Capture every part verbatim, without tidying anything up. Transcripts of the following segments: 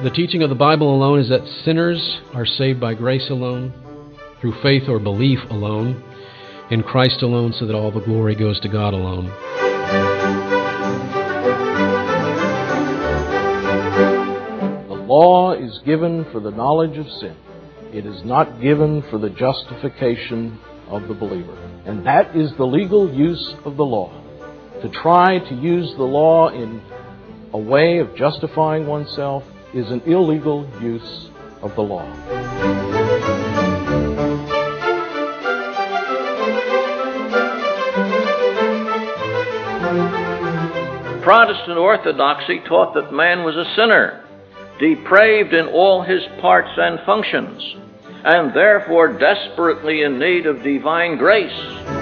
the teaching of the Bible alone is that sinners are saved by grace alone, through faith or belief alone, in Christ alone, so that all the glory goes to God alone. The law is given for the knowledge of sin. It is not given for the justification of the believer. And that is the legal use of the law. To try to use the law in a way of justifying oneself is an illegal use of the law. Protestant orthodoxy taught that man was a sinner, depraved in all his parts and functions, and therefore desperately in need of divine grace.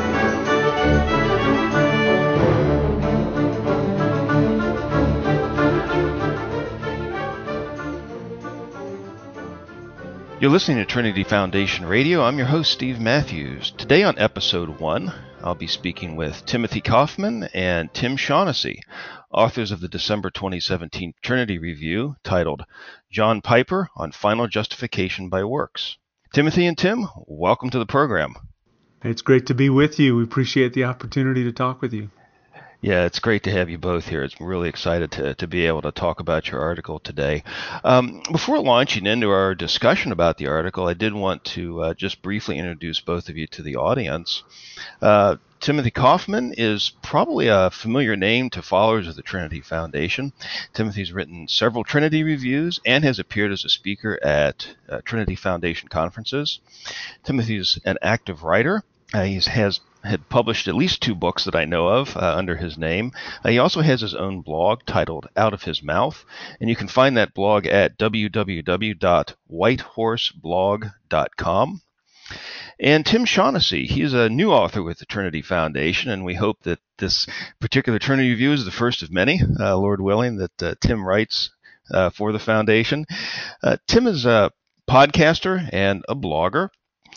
You're listening to Trinity Foundation Radio. I'm your host, Steve Matthews. Today on episode one, I'll be speaking with Timothy Kaufman and Tim Shaughnessy, authors of the December twenty seventeen Trinity Review titled John Piper on Final Justification by Works. Timothy and Tim, welcome to the program. It's great to be with you. We appreciate the opportunity to talk with you. Yeah, it's great to have you both here. I'm really excited to, to be able to talk about your article today. Um, before launching into our discussion about the article, I did want to uh, just briefly introduce both of you to the audience. Uh, Timothy Kaufman is probably a familiar name to followers of the Trinity Foundation. Timothy's written several Trinity reviews and has appeared as a speaker at uh, Trinity Foundation conferences. Timothy's an active writer. Uh, he has had published at least two books that I know of uh, under his name. Uh, he also has his own blog titled Out of His Mouth, and you can find that blog at w w w dot white horse blog dot com. And Tim Shaughnessy, he's a new author with the Trinity Foundation, and we hope that this particular Trinity Review is the first of many, uh, Lord willing, that uh, Tim writes uh, for the Foundation. Uh, Tim is a podcaster and a blogger.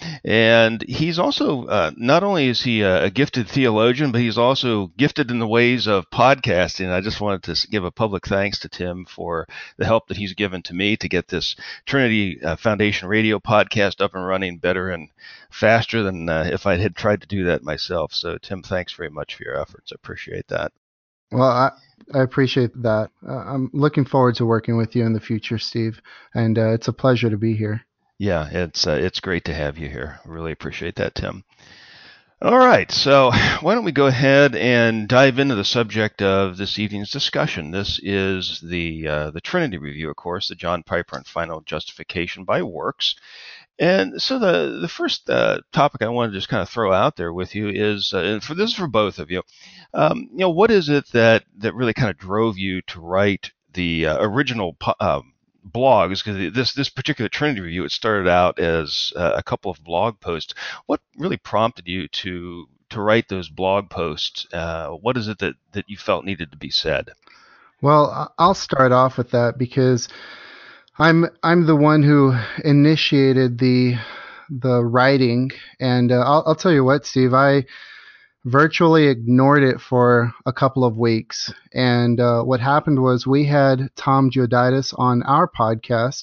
And he's also, uh, not only is he a, a gifted theologian, but he's also gifted in the ways of podcasting. I just wanted to give a public thanks to Tim for the help that he's given to me to get this Trinity uh, Foundation radio podcast up and running better and faster than uh, if I had tried to do that myself. So, Tim, thanks very much for your efforts. I appreciate that. Well, I, I appreciate that. Uh, I'm looking forward to working with you in the future, Steve, and uh, it's a pleasure to be here. Yeah, it's uh, it's great to have you here. Really appreciate that, Tim. All right, so why don't we go ahead and dive into the subject of this evening's discussion. This is the uh, the Trinity Review, of course, the John Piper and Final Justification by Works. And so the the first uh, topic I want to just kind of throw out there with you is, uh, and for this is for both of you, um, you know, what is it that that really kind of drove you to write the uh, original po- um, blogs, because this this particular Trinity Review, it started out as uh, a couple of blog posts. What really prompted you to to write those blog posts? Uh, what is it that, that you felt needed to be said? Well, I'll start off with that because I'm I'm the one who initiated the the writing, and uh, I'll, I'll tell you what, Steve, I virtually ignored it for a couple of weeks. And uh, what happened was we had Tom Giuditas on our podcast.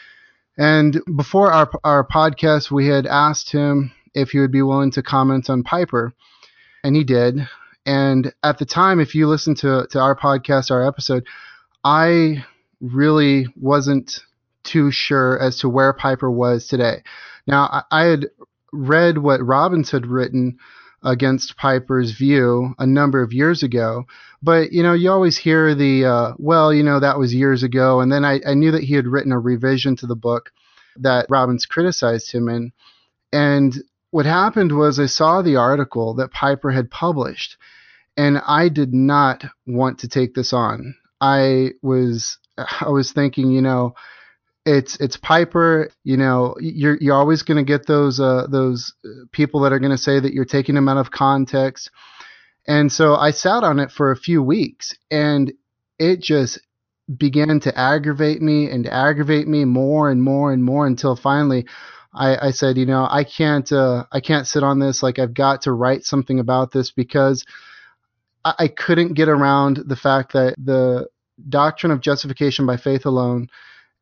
And before our our podcast, we had asked him if he would be willing to comment on Piper. And he did. And at the time, if you listen to, to our podcast, our episode, I really wasn't too sure as to where Piper was today. Now, I, I had read what Robbins had written against Piper's view a number of years ago. But, you know, you always hear the, uh, well, you know, that was years ago. And then I, I knew that he had written a revision to the book that Robbins criticized him in. And what happened was I saw the article that Piper had published, and I did not want to take this on. I was, I was thinking, you know, It's it's Piper, you know, you're you're always going to get those uh, those people that are going to say that you're taking them out of context. And so I sat on it for a few weeks, and it just began to aggravate me and aggravate me more and more and more until finally I, I said, you know, I can't uh, I can't sit on this. Like, I've got to write something about this, because I, I couldn't get around the fact that the doctrine of justification by faith alone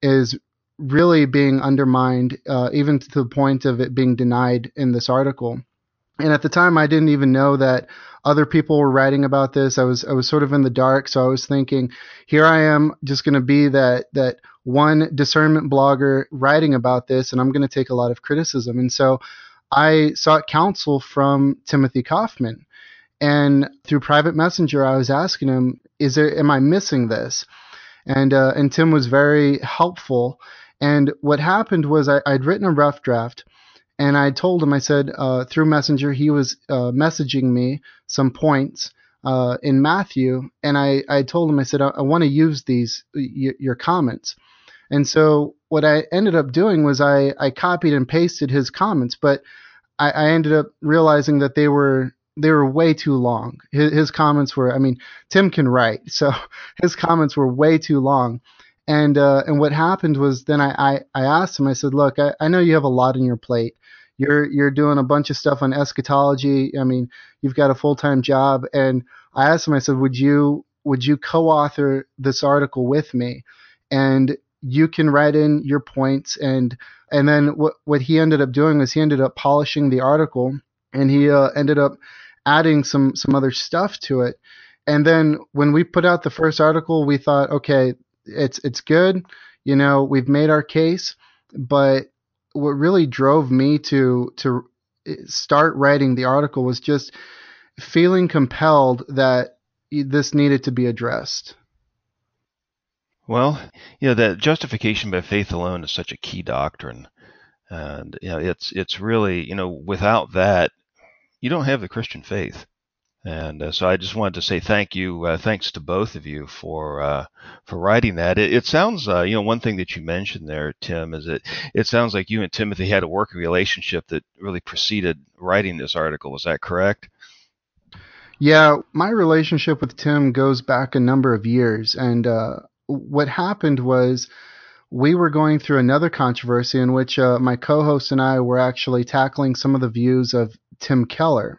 is really being undermined, uh, even to the point of it being denied in this article. And at the time, I didn't even know that other people were writing about this. I was I was sort of in the dark, so I was thinking, here I am, just going to be that that one discernment blogger writing about this, and I'm going to take a lot of criticism. And so I sought counsel from Timothy Kaufman, and through private messenger, I was asking him, "Is there? Am I missing this?" And uh, and Tim was very helpful. And what happened was I, I'd written a rough draft. And I told him, I said, uh, through Messenger, he was uh, messaging me some points uh, in Matthew. And I, I told him, I said, I, I want to use these, y- your comments. And so what I ended up doing was I, I copied and pasted his comments, but I, I ended up realizing that they were they were way too long. His, his comments were, I mean, Tim can write, so his comments were way too long. And uh, and what happened was then I, I, I asked him, I said, look, I, I know you have a lot on your plate. You're you're doing a bunch of stuff on eschatology. I mean, you've got a full-time job. And I asked him, I said, would you would you co-author this article with me? And you can write in your points. And and then what what he ended up doing was he ended up polishing the article, and he uh, ended up adding some some other stuff to it. And then when we put out the first article, we thought, okay, it's it's good. You know, we've made our case. But what really drove me to to start writing the article was just feeling compelled that this needed to be addressed. Well, you know, that justification by faith alone is such a key doctrine. And you know, it's it's really, you know, without that, you don't have the Christian faith. And uh, so I just wanted to say thank you, uh, thanks to both of you for uh, for writing that. It, it sounds, uh, you know, one thing that you mentioned there, Tim, is that it sounds like you and Timothy had a working relationship that really preceded writing this article. Is that correct? Yeah, my relationship with Tim goes back a number of years. And uh, what happened was we were going through another controversy in which uh, my co-host and I were actually tackling some of the views of Tim Keller.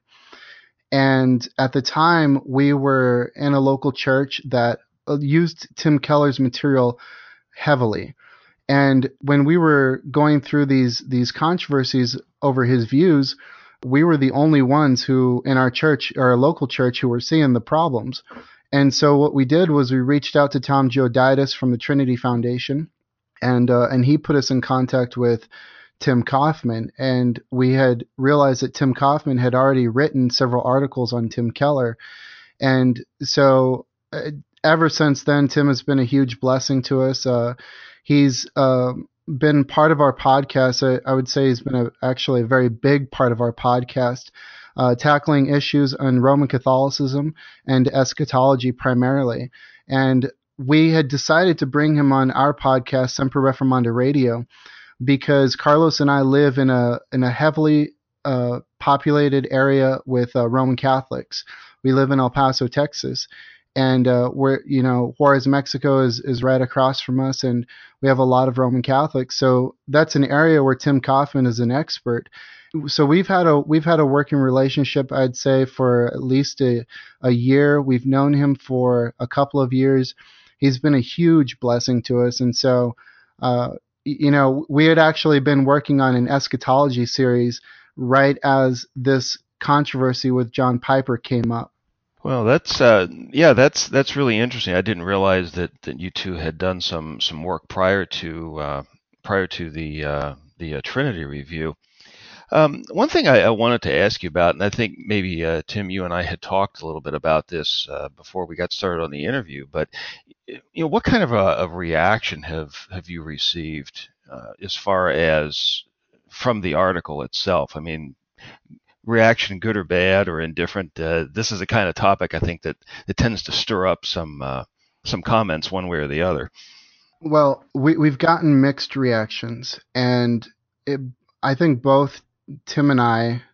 And at the time, we were in a local church that used Tim Keller's material heavily. And when we were going through these these controversies over his views, we were the only ones who in our church, our local church, who were seeing the problems. And so what we did was we reached out to Tom Gioditis from the Trinity Foundation, and uh, and he put us in contact with Tim Kaufman, and we had realized that Tim Kaufman had already written several articles on Tim Keller. And so uh, ever since then, Tim has been a huge blessing to us. Uh, he's uh, been part of our podcast. I, I would say he's been a, actually a very big part of our podcast, uh, tackling issues on Roman Catholicism and eschatology primarily. And we had decided to bring him on our podcast, Semper Reformanda Radio, because Carlos and I live in a in a heavily uh, populated area with uh, Roman Catholics. We live in El Paso, Texas, and uh, we're you know Juarez, Mexico is is right across from us, and we have a lot of Roman Catholics. So that's an area where Tim Kaufman is an expert. So we've had a we've had a working relationship, I'd say, for at least a a year. We've known him for a couple of years. He's been a huge blessing to us, and so. Uh, You know, we had actually been working on an eschatology series right as this controversy with John Piper came up. Well, that's uh, yeah, that's that's really interesting. I didn't realize that, that you two had done some some work prior to uh, prior to the uh, the uh, Trinity review. Um, one thing I, I wanted to ask you about, and I think maybe uh, Tim, you and I had talked a little bit about this uh, before we got started on the interview, but you know, what kind of a, a reaction have have you received uh, as far as from the article itself? I mean, reaction, good or bad or indifferent. Uh, this is the kind of topic I think that that tends to stir up some uh, some comments one way or the other. Well, we we've gotten mixed reactions, and it, I think both Tim and I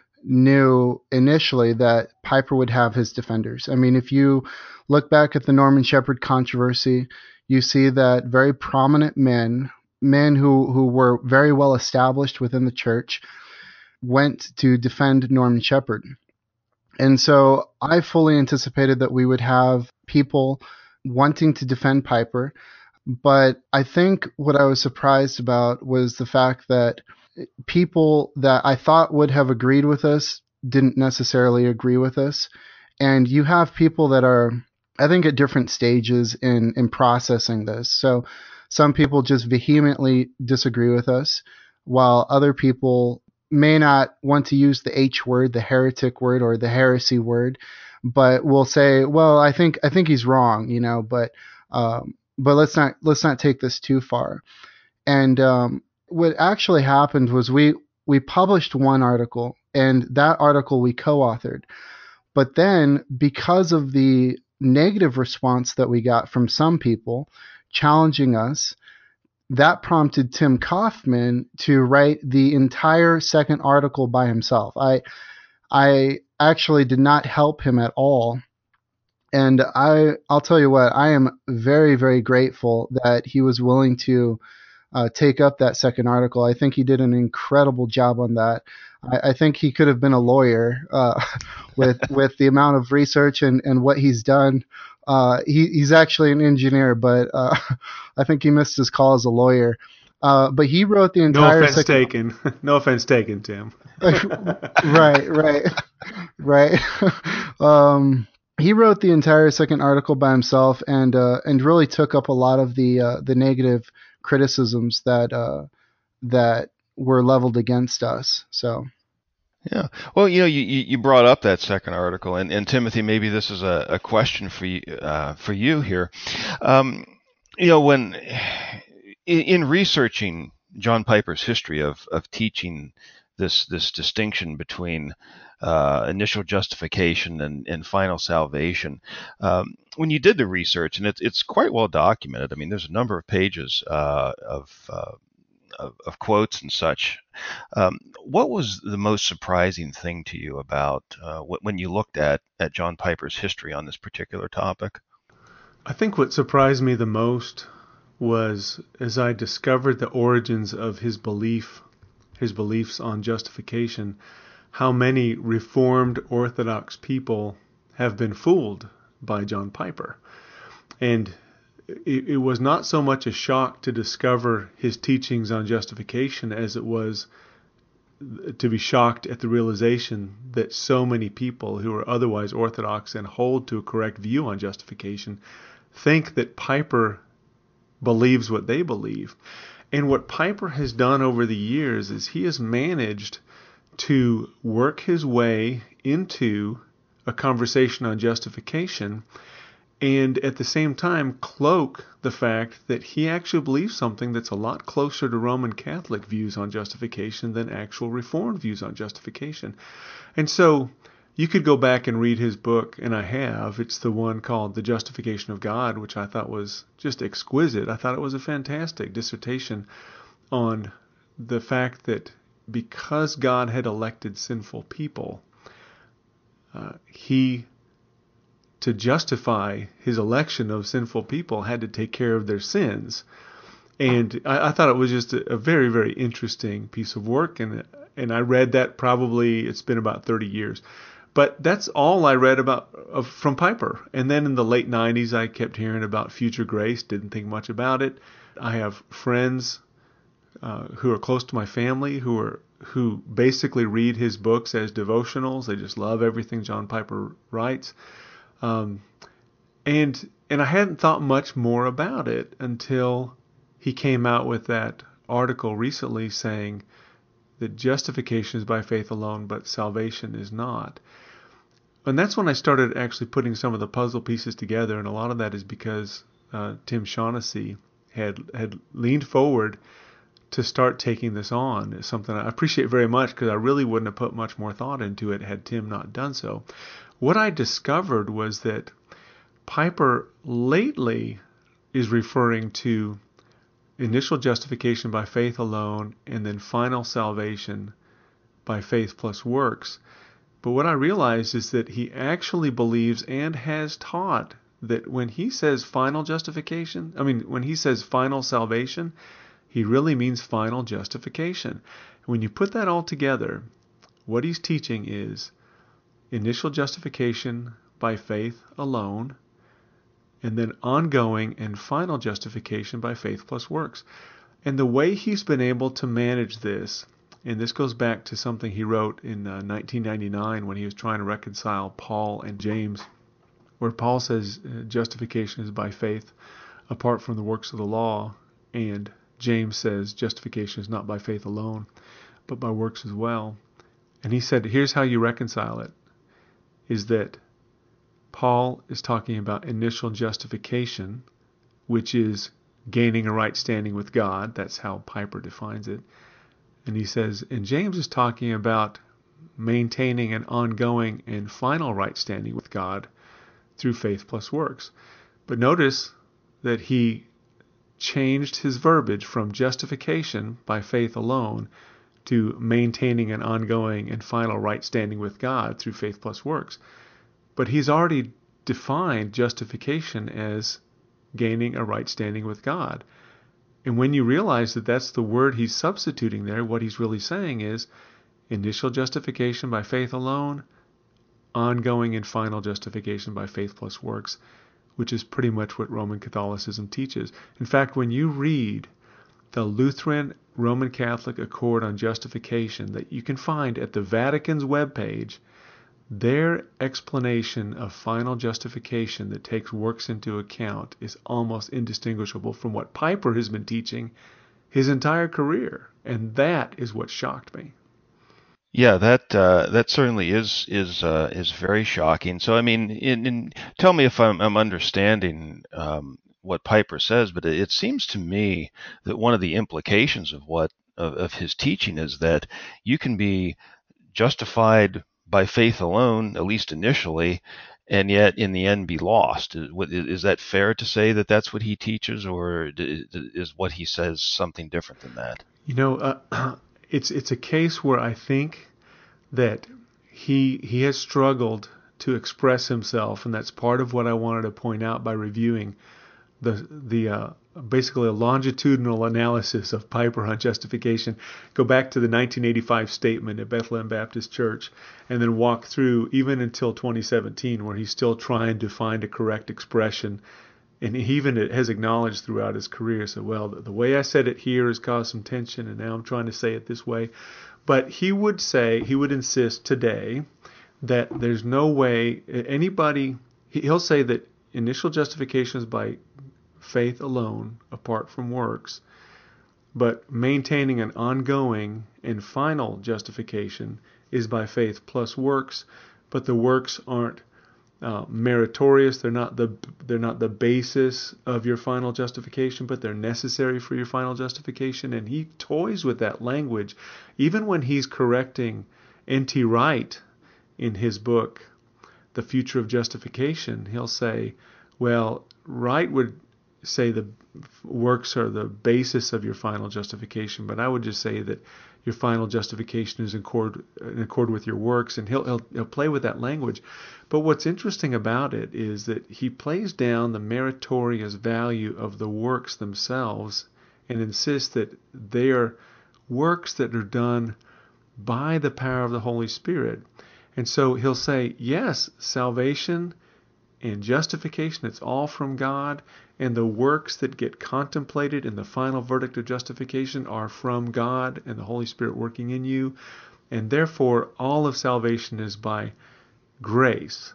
knew initially that Piper would have his defenders. I mean, if you look back at the Norman Shepherd controversy, you see that very prominent men, men who, who were very well established within the church, went to defend Norman Shepherd. And so I fully anticipated that we would have people wanting to defend Piper, But I think what I was surprised about was the fact that people that I thought would have agreed with us didn't necessarily agree with us. And you have people that are, I think, at different stages in, in processing this. So some people just vehemently disagree with us, while other people may not want to use the H word, the heretic word, or the heresy word, but will say, well, I think I think he's wrong, you know, but um, but let's not let's not take this too far. And um, what actually happened was we we published one article, and that article we co-authored. But then, because of the negative response that we got from some people challenging us, that prompted Tim Kaufman to write the entire second article by himself. I I actually did not help him at all. And I I'll tell you what, I am very, very grateful that he was willing to uh, take up that second article. I think he did an incredible job on that. I, I think he could have been a lawyer uh, with with the amount of research and, and what he's done. Uh, he, he's actually an engineer, but uh, I think he missed his call as a lawyer. Uh, but he wrote the entire. No offense second... taken. No offense taken, Tim. right, right, right. um, he wrote the entire second article by himself, and uh, and really took up a lot of the uh, the negative criticisms that uh, that were leveled against us. So. Yeah. Well, you know, you, you brought up that second article, and, and Timothy, maybe this is a, a question for you uh, for you here. Um, you know, when in, in researching John Piper's history of of teaching this this distinction between uh, initial justification and, and final salvation, um, when you did the research, and it's it's quite well documented. I mean, there's a number of pages uh, of uh, Of, of quotes and such. Um, what was the most surprising thing to you about uh, wh- when you looked at, at John Piper's history on this particular topic? I think what surprised me the most was as I discovered the origins of his belief, his beliefs on justification, how many Reformed Orthodox people have been fooled by John Piper. And it, it was not so much a shock to discover his teachings on justification as it was to be shocked at the realization that so many people who are otherwise Orthodox and hold to a correct view on justification think that Piper believes what they believe. And what Piper has done over the years is he has managed to work his way into a conversation on justification and at the same time cloak the fact that he actually believes something that's a lot closer to Roman Catholic views on justification than actual Reformed views on justification. And so you could go back and read his book, and I have. It's the one called The Justification of God, which I thought was just exquisite. I thought it was a fantastic dissertation on the fact that because God had elected sinful people, uh, he to justify his election of sinful people had to take care of their sins. And I, I thought it was just a, a very, very interesting piece of work. And and I read that probably, it's been about thirty years. But that's all I read about uh, from Piper. And then in the late nineties, I kept hearing about future grace, didn't think much about it. I have friends uh, who are close to my family who are who basically read his books as devotionals. They just love everything John Piper writes. Um, and and I hadn't thought much more about it until he came out with that article recently saying that justification is by faith alone, but salvation is not. And that's when I started actually putting some of the puzzle pieces together, and a lot of that is because uh, Tim Shaughnessy had had leaned forward to start taking this on. It's something I appreciate very much because I really wouldn't have put much more thought into it had Tim not done so. What I discovered was that Piper lately is referring to initial justification by faith alone and then final salvation by faith plus works. But what I realized is that he actually believes and has taught that when he says final justification, I mean, when he says final salvation, he really means final justification. When you put that all together, what he's teaching is initial justification by faith alone, and then ongoing and final justification by faith plus works. And the way he's been able to manage this, and this goes back to something he wrote in uh, nineteen ninety-nine when he was trying to reconcile Paul and James, where Paul says uh, justification is by faith apart from the works of the law, and James says justification is not by faith alone, but by works as well. And he said, here's how you reconcile it, is that Paul is talking about initial justification, which is gaining a right standing with God. That's how Piper defines it. And he says, and James is talking about maintaining an ongoing and final right standing with God through faith plus works. But notice that he changed his verbiage from justification by faith alone to maintaining an ongoing and final right standing with God through faith plus works. But he's already defined justification as gaining a right standing with God. And when you realize that that's the word he's substituting there, what he's really saying is initial justification by faith alone, ongoing and final justification by faith plus works, which is pretty much what Roman Catholicism teaches. In fact, when you read the Lutheran Roman Catholic Accord on Justification that you can find at the Vatican's webpage, their explanation of final justification that takes works into account is almost indistinguishable from what Piper has been teaching his entire career. And that is what shocked me. Yeah, that uh, that certainly is is uh, is very shocking. So, I mean, in, in, tell me if I'm, I'm understanding um, what Piper says, but it, it seems to me that one of the implications of what of, of his teaching is that you can be justified by faith alone, at least initially, and yet in the end be lost. Is, is that fair to say that that's what he teaches, or is what he says something different than that? You know, uh, it's it's a case where I think that he he has struggled to express himself, and that's part of what I wanted to point out by reviewing the the uh, basically a longitudinal analysis of Piper on justification. Go back to the nineteen eighty-five statement at Bethlehem Baptist Church, and then walk through even until twenty seventeen, where he's still trying to find a correct expression. And he even has acknowledged throughout his career, so, well, the, the way I said it here has caused some tension, and now I'm trying to say it this way. But he would say, he would insist today that there's no way anybody, he'll say that initial justification is by faith alone, apart from works, but maintaining an ongoing and final justification is by faith plus works, but the works aren't Uh, meritorious. They're not the they're not the basis of your final justification, but they're necessary for your final justification. And he toys with that language, even when he's correcting N T Wright in his book, The Future of Justification. He'll say, well, Wright would say the works are the basis of your final justification, but I would just say that your final justification is in accord, in accord with your works, and he'll, he'll he'll play with that language. But what's interesting about it is that he plays down the meritorious value of the works themselves and insists that they are works that are done by the power of the Holy Spirit. And so he'll say, yes, salvation and justification, it's all from God, and the works that get contemplated in the final verdict of justification are from God and the Holy Spirit working in you, and therefore all of salvation is by grace.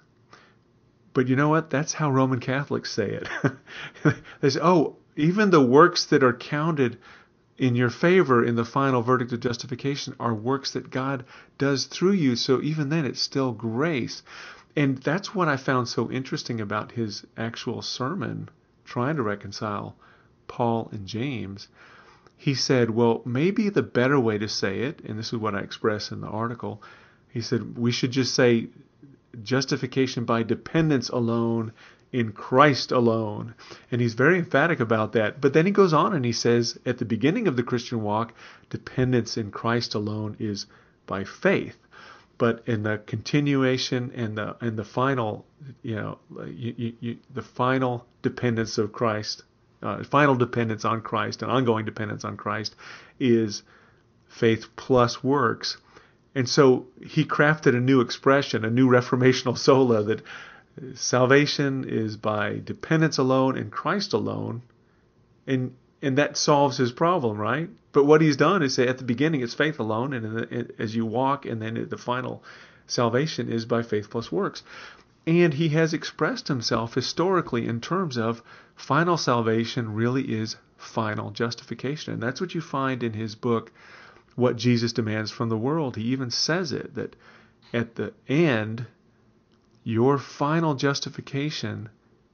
But you know what? That's how Roman Catholics say it. They say, oh, even the works that are counted in your favor in the final verdict of justification are works that God does through you, so even then it's still grace. And that's what I found so interesting about his actual sermon, trying to reconcile Paul and James. He said, well, maybe the better way to say it, and this is what I express in the article, he said, we should just say justification by dependence alone in Christ alone. And he's very emphatic about that. But then he goes on and he says, at the beginning of the Christian walk, dependence in Christ alone is by faith. But in the continuation and the and the final, you know, you, you, you, the final dependence of Christ, uh, final dependence on Christ, and ongoing dependence on Christ, is faith plus works. And so he crafted a new expression, a new reformational sola that Salvation is by dependence alone in Christ alone, and and that solves his problem, right? But what he's done is say at the beginning it's faith alone, and in the, as you walk, and then the final salvation is by faith plus works. And he has expressed himself historically in terms of final salvation really is final justification. And that's what you find in his book, What Jesus Demands from the World. He even says it, that at the end, your final justification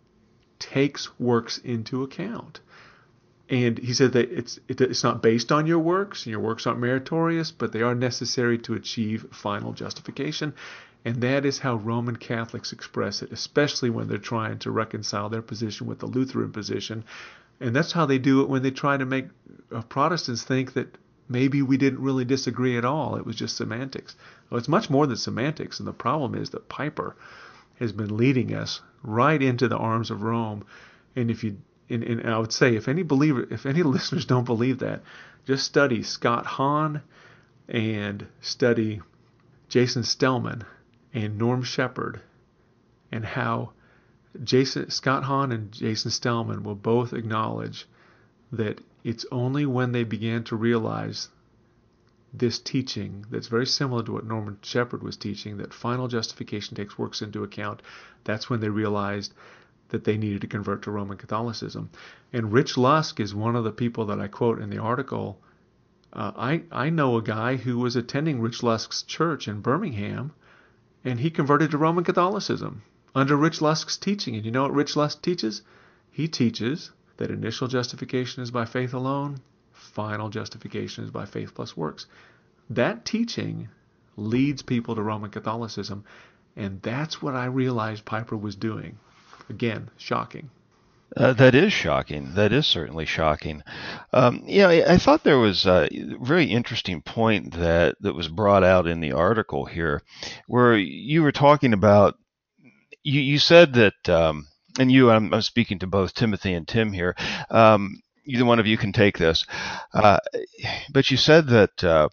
takes works into account. And he said that it's it, it's not based on your works, and your works aren't meritorious, but they are necessary to achieve final justification. And that is how Roman Catholics express it, especially when they're trying to reconcile their position with the Lutheran position. And that's how they do it when they try to make uh, Protestants think that maybe we didn't really disagree at all. It was just semantics. Well, it's much more than semantics, and the problem is that Piper has been leading us right into the arms of Rome. And if you, and, and I would say, if any believer, if any listeners don't believe that, just study Scott Hahn and study Jason Stellman and Norm Shepard, and how Jason Scott Hahn and Jason Stellman will both acknowledge that it's only when they began to realize this teaching that's very similar to what Norman Shepard was teaching, that final justification takes works into account, that's when they realized that they needed to convert to Roman Catholicism. And Rich Lusk is one of the people that I quote in the article. Uh, I, I know a guy who was attending Rich Lusk's church in Birmingham, and he converted to Roman Catholicism under Rich Lusk's teaching. And you know what Rich Lusk teaches? He teaches that initial justification is by faith alone, final justification is by faith plus works. That teaching leads people to Roman Catholicism, and that's what I realized Piper was doing. Again, shocking. Uh, that is shocking. That is certainly shocking. Um, yeah, I, I thought there was a very interesting point that, that was brought out in the article here, where you were talking about, you, you said that, um, and you, I'm, I'm speaking to both Timothy and Tim here, um, either one of you can take this, uh, but you said that, uh,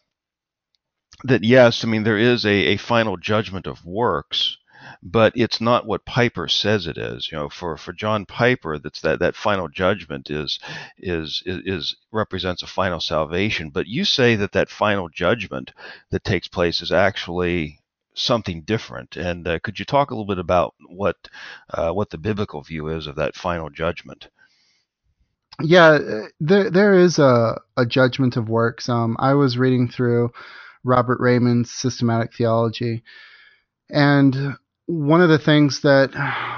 that yes, I mean, there is a, a final judgment of works, but it's not what Piper says it is. You know, for, for John Piper, that's that, that final judgment is, is is is represents a final salvation. But you say that that final judgment that takes place is actually something different. And uh, could you talk a little bit about what uh, what the biblical view is of that final judgment? Yeah, there there is a, a judgment of works. Um, I was reading through Robert Raymond's Systematic Theology, and one of the things that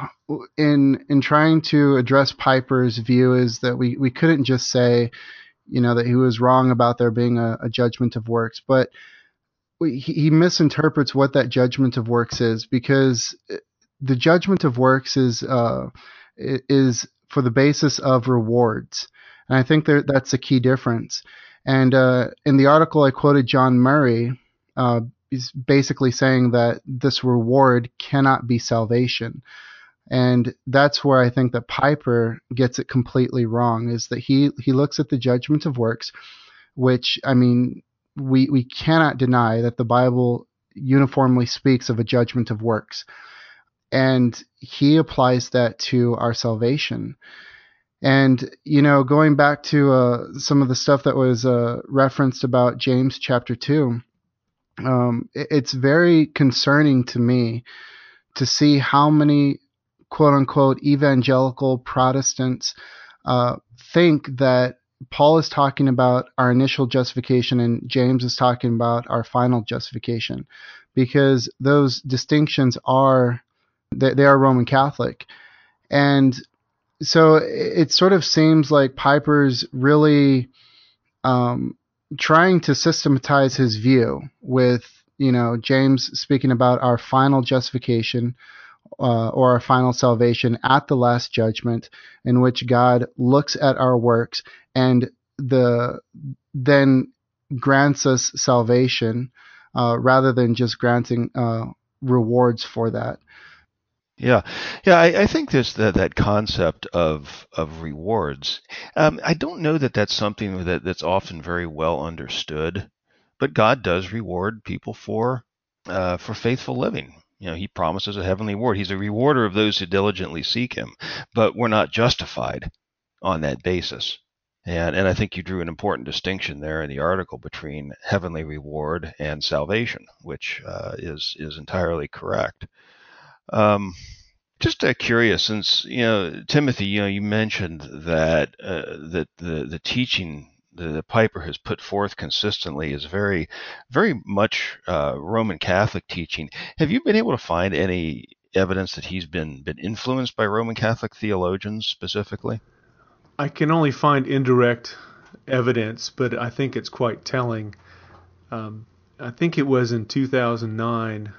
in in trying to address Piper's view is that we, we couldn't just say, you know, that he was wrong about there being a, a judgment of works, but we, he, he misinterprets what that judgment of works is, because the judgment of works is uh, is for the basis of rewards, and I think there, that's a key difference. And uh, in the article I quoted John Murray. Uh, He's basically saying that this reward cannot be salvation. And that's where I think that Piper gets it completely wrong, is that he, he looks at the judgment of works, which, I mean, we, we cannot deny that the Bible uniformly speaks of a judgment of works. And he applies that to our salvation. And, you know, going back to uh, some of the stuff that was uh, referenced about James chapter two, Um, it's very concerning to me to see how many quote unquote evangelical Protestants uh, think that Paul is talking about our initial justification and James is talking about our final justification, because those distinctions are, they, they are Roman Catholic. And so it sort of seems like Piper's really um, trying to systematize his view with, you know, James speaking about our final justification uh, or our final salvation at the last judgment, in which God looks at our works and the then grants us salvation uh, rather than just granting uh, rewards for that. Yeah, yeah, I, I think there's that, that concept of of rewards. Um, I don't know that that's something that, that's often very well understood, but God does reward people for uh, for faithful living. You know, he promises a heavenly reward. He's a rewarder of those who diligently seek him, but we're not justified on that basis. And, and I think you drew an important distinction there in the article between heavenly reward and salvation, which uh, is is entirely correct. Um, just uh, curious, since you know Timothy, you know you mentioned that uh, that the the teaching that the Piper has put forth consistently is very, very much uh, Roman Catholic teaching. Have you been able to find any evidence that he's been been influenced by Roman Catholic theologians specifically? I can only find indirect evidence, but I think it's quite telling. Um, I think it was in two thousand nine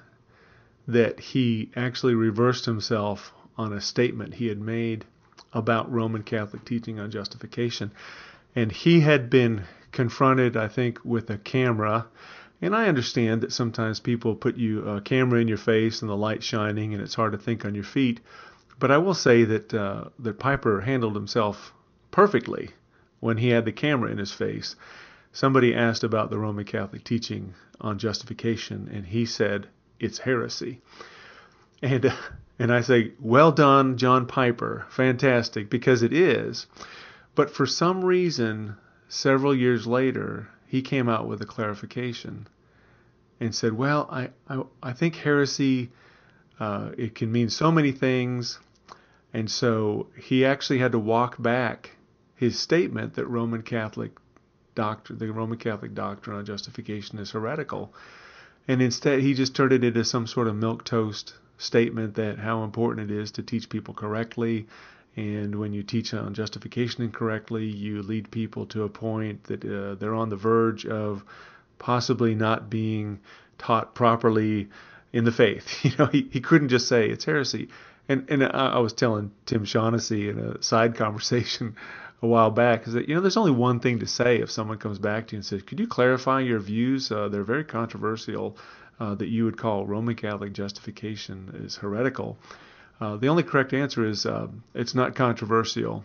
that he actually reversed himself on a statement he had made about Roman Catholic teaching on justification. And he had been confronted, I think, with a camera. And I understand that sometimes people put you a camera in your face and the light shining and it's hard to think on your feet. But I will say that uh, that Piper handled himself perfectly when he had the camera in his face. Somebody asked about the Roman Catholic teaching on justification, and he said, it's heresy. And uh, and I say, well done, John Piper. Fantastic, because it is. But for some reason, several years later, he came out with a clarification and said, well, I, I, I think heresy, uh, it can mean so many things. And so he actually had to walk back his statement that Roman Catholic doctrine, the Roman Catholic doctrine on justification is heretical. And instead, he just turned it into some sort of milquetoast statement that how important it is to teach people correctly. And when you teach on justification incorrectly, you lead people to a point that uh, they're on the verge of possibly not being taught properly in the faith. You know, he, he couldn't just say it's heresy. And and I, I was telling Tim Shaughnessy in a side conversation a while back is that, you know, there's only one thing to say if someone comes back to you and says, could you clarify your views? Uh, they're very controversial, uh, that you would call Roman Catholic justification is heretical. Uh, the only correct answer is uh, it's not controversial.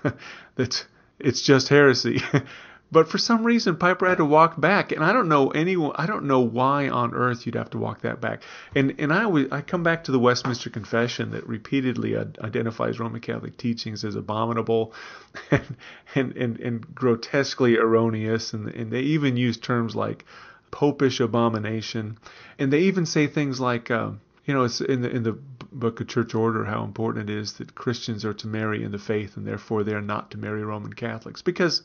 That's it's just heresy. But for some reason, Piper had to walk back, and I don't know anyone. I don't know why on earth you'd have to walk that back. And and I always, I come back to the Westminster Confession that repeatedly identifies Roman Catholic teachings as abominable, and and and, and grotesquely erroneous, and and they even use terms like popish abomination, and they even say things like. Uh, You know, it's in the in the book of Church Order how important it is that Christians are to marry in the faith, and therefore they are not to marry Roman Catholics, because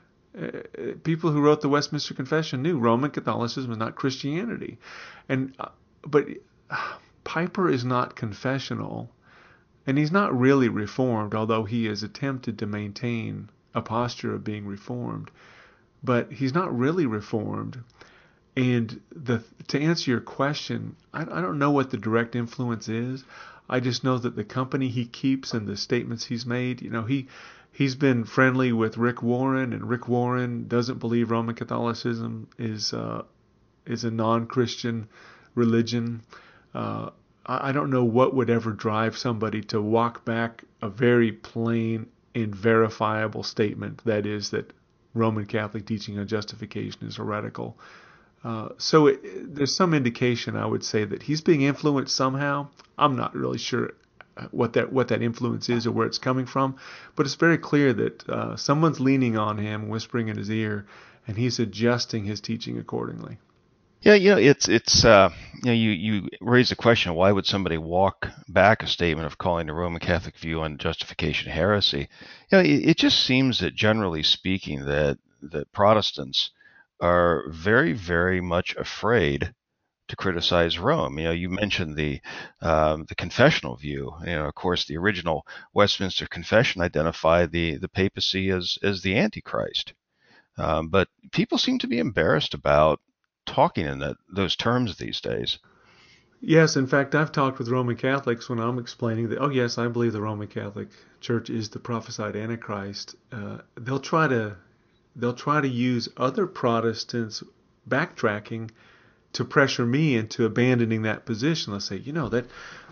uh, people who wrote the Westminster Confession knew Roman Catholicism was not Christianity, and uh, but uh, Piper is not confessional, and he's not really Reformed, although he has attempted to maintain a posture of being Reformed, but he's not really Reformed. And the, to answer your question, I, I don't know what the direct influence is. I just know that the company he keeps and the statements he's made, you know, he, he's been friendly with Rick Warren, and Rick Warren doesn't believe Roman Catholicism is uh, is a non-Christian religion. Uh, I, I don't know what would ever drive somebody to walk back a very plain and verifiable statement, that is that Roman Catholic teaching on justification is heretical. Uh, so it, there's some indication, I would say, that he's being influenced somehow. I'm not really sure what that what that influence is or where it's coming from, but it's very clear that uh, someone's leaning on him, whispering in his ear, and he's adjusting his teaching accordingly. Yeah, you know, it's it's uh, you know, you you raise the question, why would somebody walk back a statement of calling the Roman Catholic view on justification heresy? You know, it, it just seems that generally speaking, that that Protestants are very, very much afraid to criticize Rome. You know, you mentioned the um, the confessional view. You know, of course, the original Westminster Confession identified the the papacy as as the Antichrist, um, but people seem to be embarrassed about talking in that those terms these days. Yes, in fact, I've talked with Roman Catholics when I'm explaining that, oh yes, I believe the Roman Catholic Church is the prophesied Antichrist. Uh, they'll try to They'll try to use other Protestants backtracking to pressure me into abandoning that position. They'll say, you know, that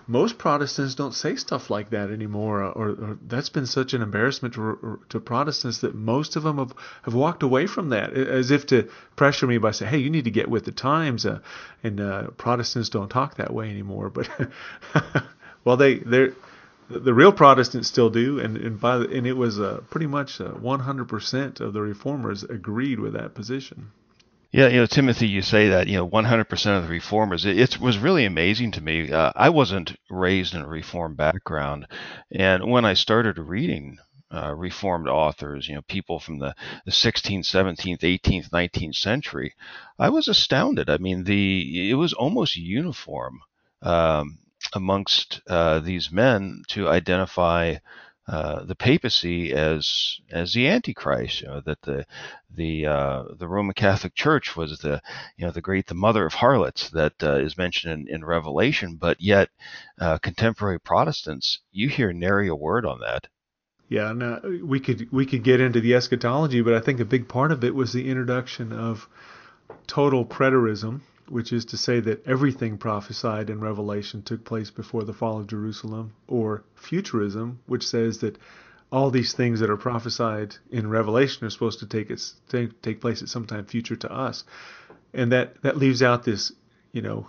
most Protestants don't say stuff like that anymore, or, or that's been such an embarrassment to, to Protestants that most of them have, have walked away from that, as if to pressure me by saying, hey, you need to get with the times, uh, and uh, Protestants don't talk that way anymore. But well, they they're the real Protestants still do, and and by the, and it was uh, pretty much uh, one hundred percent of the Reformers agreed with that position. Yeah, you know, Timothy, you say that, you know, one hundred percent of the reformers. It, it was really amazing to me. Uh, I wasn't raised in a reform background, and when I started reading uh, reformed authors, you know, people from the, the sixteenth, seventeenth, eighteenth, nineteenth century, I was astounded. I mean, the it was almost uniform um, amongst uh, these men to identify Uh, the papacy as as the Antichrist, you know, that the the uh, the Roman Catholic Church was the you know the great the mother of harlots that uh, is mentioned in, in Revelation, but yet uh, contemporary Protestants, you hear nary a word on that. Yeah, now we could we could get into the eschatology, but I think a big part of it was the introduction of total preterism, which is to say that everything prophesied in Revelation took place before the fall of Jerusalem, or futurism, which says that all these things that are prophesied in Revelation are supposed to take its, take, take place at some time future to us. And that, that leaves out this, you know,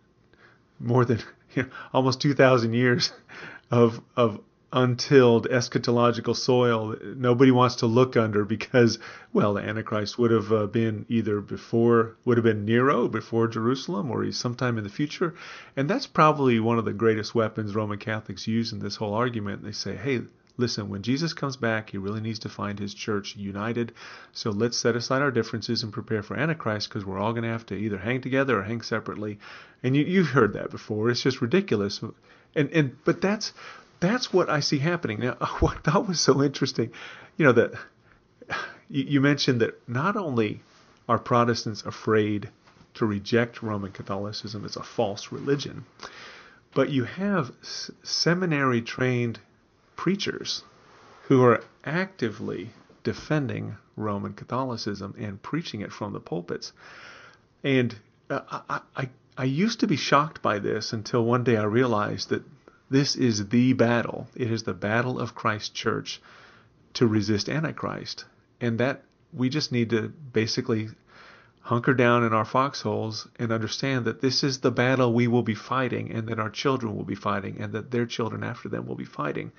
more than you know, almost two thousand years of of untilled eschatological soil that nobody wants to look under, because, well, the Antichrist would have uh, been either before, would have been Nero before Jerusalem, or he's sometime in the future. And that's probably one of the greatest weapons Roman Catholics use in this whole argument. They say, hey, listen, when Jesus comes back, he really needs to find his church united. So let's set aside our differences and prepare for Antichrist, because we're all going to have to either hang together or hang separately. And you, you've heard that before. It's just ridiculous. And and but that's That's what I see happening. Now, what I thought was so interesting, you know, that you, you mentioned that not only are Protestants afraid to reject Roman Catholicism as a false religion, but you have s- seminary-trained preachers who are actively defending Roman Catholicism and preaching it from the pulpits. And uh, I, I, I used to be shocked by this until one day I realized that this is the battle. It is the battle of Christ's church to resist Antichrist. And that we just need to basically hunker down in our foxholes and understand that this is the battle we will be fighting, and that our children will be fighting, and that their children after them will be fighting.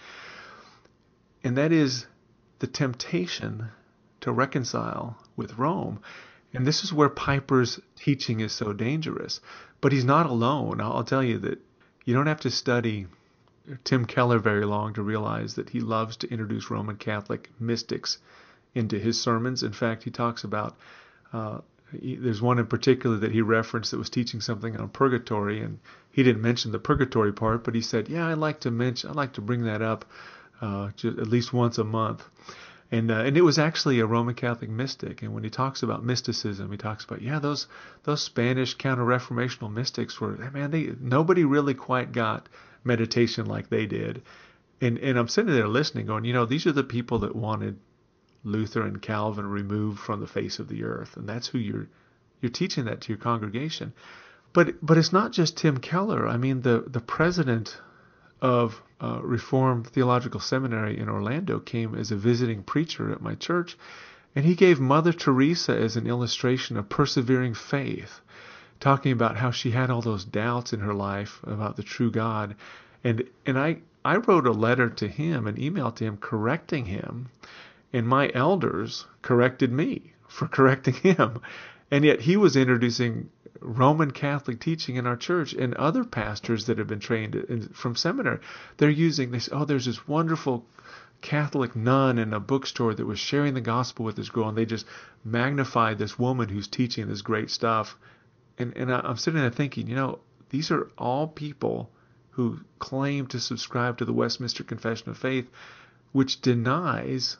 And that is the temptation to reconcile with Rome. And this is where Piper's teaching is so dangerous. But he's not alone. I'll tell you that you don't have to study Tim Keller very long to realize that he loves to introduce Roman Catholic mystics into his sermons. In fact, he talks about, uh, he, there's one in particular that he referenced that was teaching something on purgatory, and he didn't mention the purgatory part, but he said, yeah, I like to mention, I like to bring that up uh, just at least once a month. And uh, and it was actually a Roman Catholic mystic. And when he talks about mysticism, he talks about, yeah, those those Spanish counter-reformational mystics were, man, they nobody really quite got meditation like they did. And and I'm sitting there listening, going, you know, these are the people that wanted Luther and Calvin removed from the face of the earth, and that's who you're you're teaching that to your congregation. But but it's not just Tim Keller. I mean, the the president of uh, Reformed Theological Seminary in Orlando came as a visiting preacher at my church, and he gave Mother Teresa as an illustration of persevering faith, talking about how she had all those doubts in her life about the true God. And and I, I wrote a letter to him, an email to him correcting him, and my elders corrected me for correcting him. And yet he was introducing Roman Catholic teaching in our church, and other pastors that have been trained in, from seminary, they're using this, oh, there's this wonderful Catholic nun in a bookstore that was sharing the gospel with this girl, and they just magnified this woman who's teaching this great stuff. And and I'm sitting there thinking, you know, these are all people who claim to subscribe to the Westminster Confession of Faith, which denies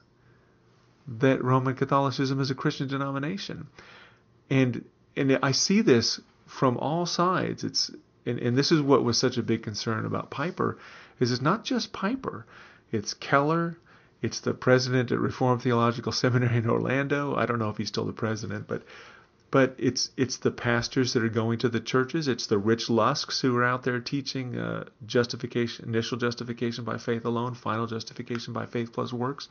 that Roman Catholicism is a Christian denomination. And and I see this from all sides. It's and, and this is what was such a big concern about Piper, is it's not just Piper. It's Keller. It's the president at Reformed Theological Seminary in Orlando. I don't know if he's still the president, but but it's it's the pastors that are going to the churches. It's the Rich Lusks who are out there teaching uh, justification, initial justification by faith alone, final justification by faith plus works.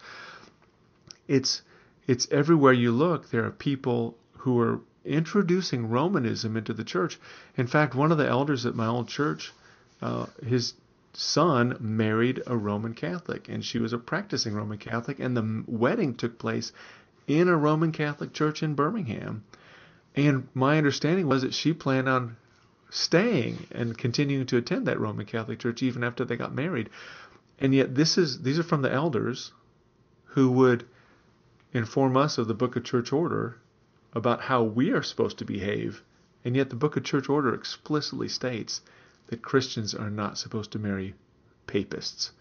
It's it's everywhere you look. There are people who are introducing Romanism into the church. In fact, one of the elders at my old church, uh, his son married a Roman Catholic, and she was a practicing Roman Catholic, and the wedding took place in a Roman Catholic church in Birmingham. And my understanding was that she planned on staying and continuing to attend that Roman Catholic church even after they got married. And yet this is these are from the elders who would inform us of the Book of Church Order about how we are supposed to behave. And yet the Book of Church Order explicitly states that Christians are not supposed to marry papists.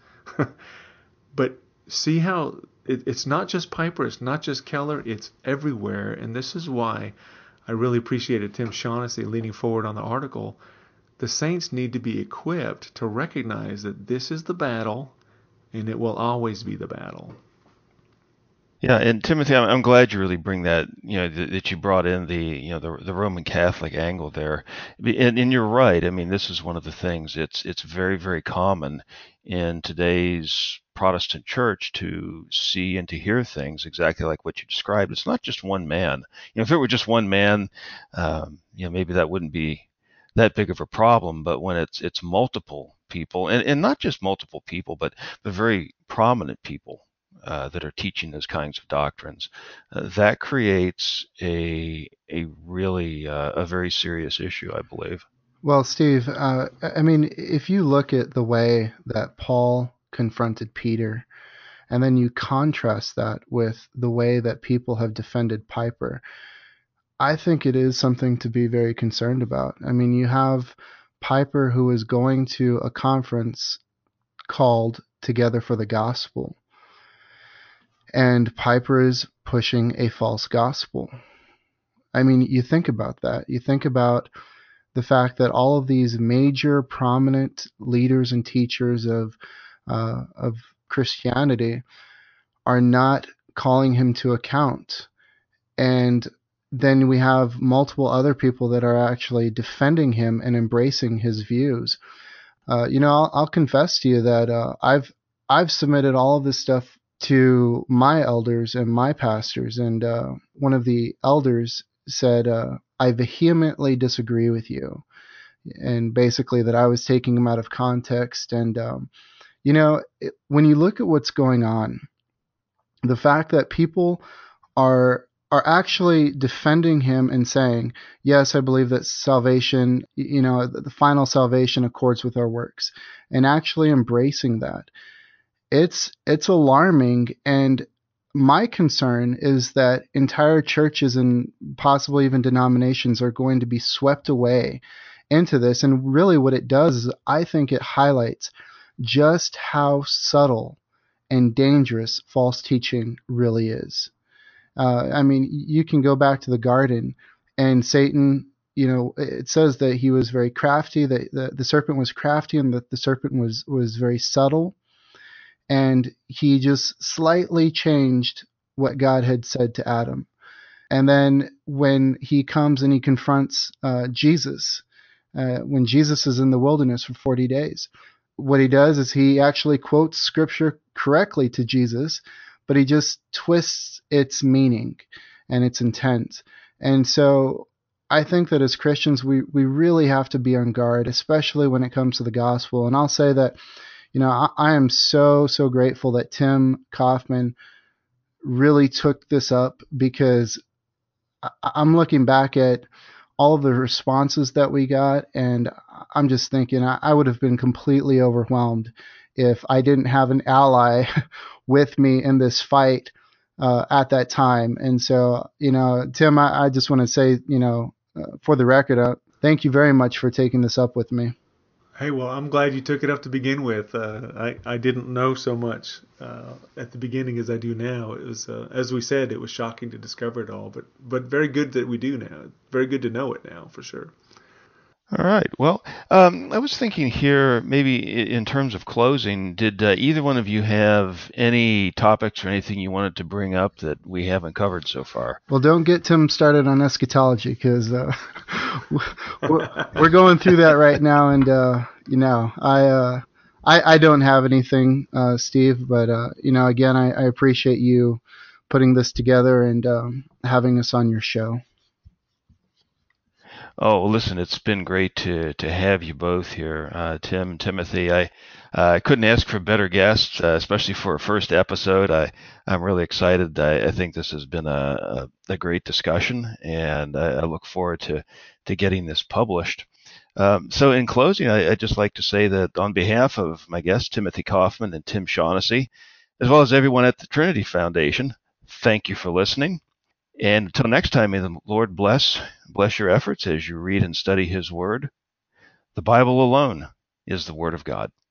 But see how it, it's not just Piper, it's not just Keller, it's everywhere. And this is why I really appreciated Tim Shaughnessy leaning forward on the article. The saints need to be equipped to recognize that this is the battle, and it will always be the battle. Yeah, and Timothy, I'm, I'm glad you really bring that, you know, th- that you brought in the, you know, the the Roman Catholic angle there, and, and you're right. I mean, this is one of the things. It's it's very very common in today's Protestant church to see and to hear things exactly like what you described. It's not just one man. You know, if it were just one man, um, you know, maybe that wouldn't be that big of a problem. But when it's it's multiple people, and, and not just multiple people, but but very prominent people. Uh, that are teaching those kinds of doctrines, uh, that creates a a really uh, a very serious issue, I believe. Well, Steve, uh, I mean, if you look at the way that Paul confronted Peter, and then you contrast that with the way that people have defended Piper, I think it is something to be very concerned about. I mean, you have Piper who is going to a conference called Together for the Gospel. And Piper is pushing a false gospel. I mean, you think about that. You think about the fact that all of these major prominent leaders and teachers of uh, of Christianity are not calling him to account. And then we have multiple other people that are actually defending him and embracing his views. Uh, you know, I'll, I'll confess to you that uh, I've I've submitted all of this stuff to my elders and my pastors, and uh, one of the elders said, uh, I vehemently disagree with you, and basically that I was taking him out of context. And um, you know, it, when you look at what's going on, the fact that people are are actually defending him and saying, yes, I believe that salvation, you know, the final salvation accords with our works, and actually embracing that. It's it's alarming, and my concern is that entire churches and possibly even denominations are going to be swept away into this. And really what it does is I think it highlights just how subtle and dangerous false teaching really is. Uh, I mean, you can go back to the garden, and Satan, you know, it says that he was very crafty, that the, the serpent was crafty, and that the serpent was, was very subtle. And he just slightly changed what God had said to Adam. And then when he comes and he confronts uh, Jesus, uh, when Jesus is in the wilderness for forty days, what he does is he actually quotes scripture correctly to Jesus, but he just twists its meaning and its intent. And so I think that as Christians, we, we really have to be on guard, especially when it comes to the gospel. And I'll say that, you know, I, I am so, so grateful that Tim Kaufman really took this up, because I, I'm looking back at all of the responses that we got, and I'm just thinking I, I would have been completely overwhelmed if I didn't have an ally with me in this fight uh, at that time. And so, you know, Tim, I, I just want to say, you know, uh, for the record, uh, thank you very much for taking this up with me. Hey, well, I'm glad you took it up to begin with. Uh, I, I didn't know so much uh, at the beginning as I do now. It was, uh, as we said, it was shocking to discover it all, but but very good that we do now. Very good to know it now, for sure. All right. Well, um, I was thinking here, maybe i- in terms of closing, did uh, either one of you have any topics or anything you wanted to bring up that we haven't covered so far? Well, don't get Tim started on eschatology because uh, we're, we're going through that right now, and uh, you know, I, uh, I I don't have anything, uh, Steve, but uh, you know, again, I, I appreciate you putting this together and um, having us on your show. Oh, well, listen, it's been great to to have you both here, uh, Tim, Timothy. I uh, couldn't ask for better guests, uh, especially for a first episode. I I'm really excited. I, I think this has been a, a, a great discussion, and I, I look forward to to getting this published. Um, so, in closing, I, I'd just like to say that on behalf of my guests, Timothy Kaufman and Tim Shaughnessy, as well as everyone at the Trinity Foundation, thank you for listening. And until next time, may the Lord bless bless your efforts as you read and study His Word. The Bible alone is the Word of God.